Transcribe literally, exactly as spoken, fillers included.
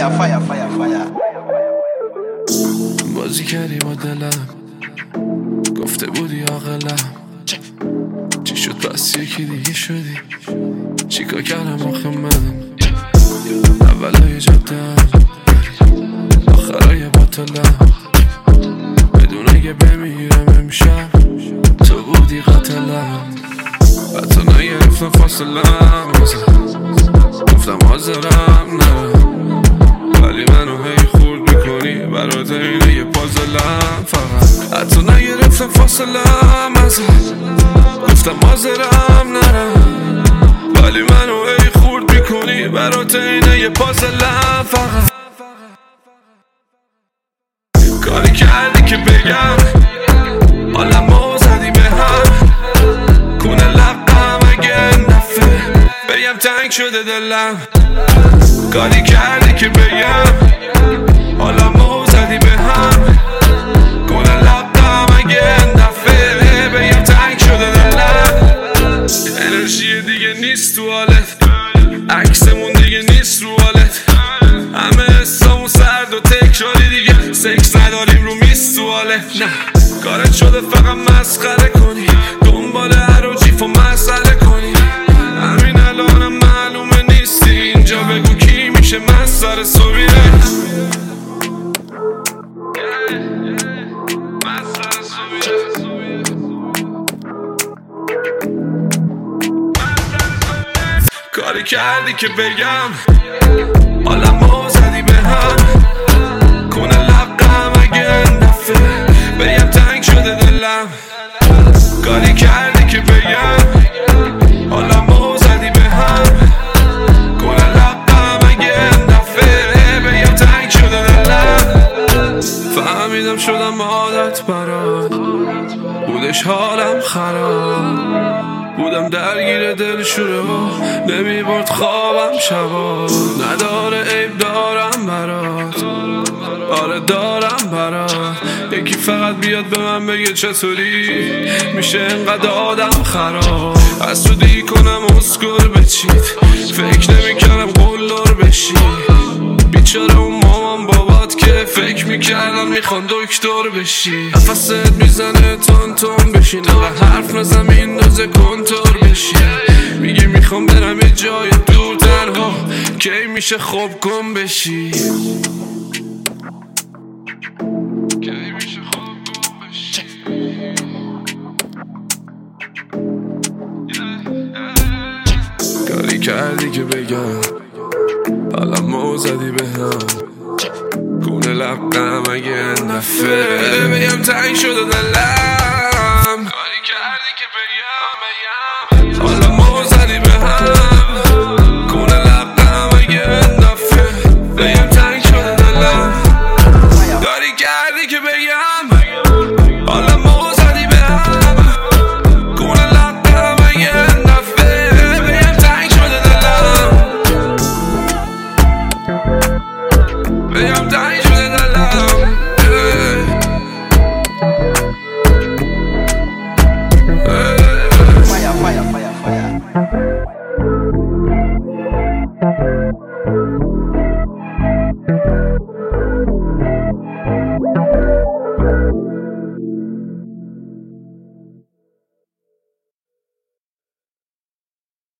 فایا فایا فایا فایا. بازی کردی با دلم، گفته بودی عاقلم، چی شد پس یکی دیگه شدی؟ چیکار کردم آخه من؟ اولای جدم آخرای باطلم، بدون اگه بمیرم امشب تو بودی قاتلم. حتی نگرفتم فاصلم، گفتم حاضرم نرم، ولی منو هی خورد میکنی برات اینه یه پازلم. فقط حتی نگرفتم فاصلم ازت، گفتم حاضرم نرم، ولی منو هی خورد میکنی برات اینه یه پازلم. فقط کاری کردی که بگم حالمو زدی به هم، کونه لقم اگه نفه بگم تنگ شده دلم. کاری کردی که بگم حالمو زدی به هم، کونه لقم اگه نفه بگم تنگ شده دلم. انرژی دیگه نیست تو حالت، عکسمون دیگه نیست رو حالت، همه حسامون سرد و تکراری دیگه، سکس نداریم رو میست تو حالت. نه کارت شده فقط مسخره کنی، دنبال هر و جیف و مسئله کنی، همین الانم معلومه نیستی اینجا، بگو کی میشه من سر صبیره. کاری کردی که بگم حالمو زدی به هم، کونه لقم اگه نفه بگم تنگ شده دلم. کاری کردی که بگم حالمو زدی به هم، کونه لقم اگه نفه بگم تنگ شده دلم. فهمیدم شدم عادت برات، بودش حالم خراب، بودم درگیر دل شوره و نمیبرد خوابم شبا. نداره عیب دارم برات، آره دارم برات، یکی فقط بیاد به من بگه چطوری میشه انقدر آدم خراب. حسودی کنم اسکر بچید، فکر نمیکردم قلدر بشی، بیچاره اون مامان بابات که فکر میکردن میخوان دکتر بشی. نفست میزنه تون تون بشین، و حرف نزم این دوزه کنتور بشی، میگی میخوام برم یه جای دور تنها، کی میشه خوب کن بشی. کاری کردی که بگم حالمو زدی به هم، کونه لقم اگه نفه بگم تنگ شده دلم.